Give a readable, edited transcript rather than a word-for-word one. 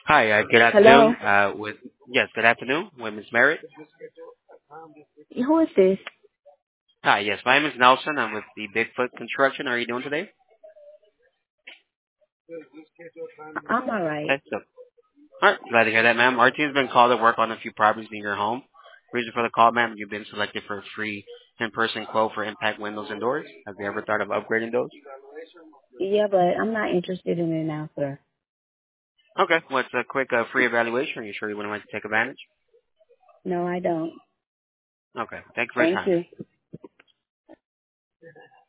Hi, good Hello? afternoon. Good afternoon, with Ms. Merritt. Who is this? Hi, yes, my name is Nelson. I'm with the Bigfoot Construction. How are you doing today? I'm all right. Okay, so, all right, glad to hear that, ma'am. Our team's been called to work on a few properties in your home. Reason for the call, ma'am, you've been selected for a free in-person quote for impact windows and doors. Have you ever thought of upgrading those? Yeah, but I'm not interested in it now, sir. Okay, what's a quick free evaluation? Are you sure you wouldn't like to take advantage? No, I don't. Okay, thank you for your Thank time. you.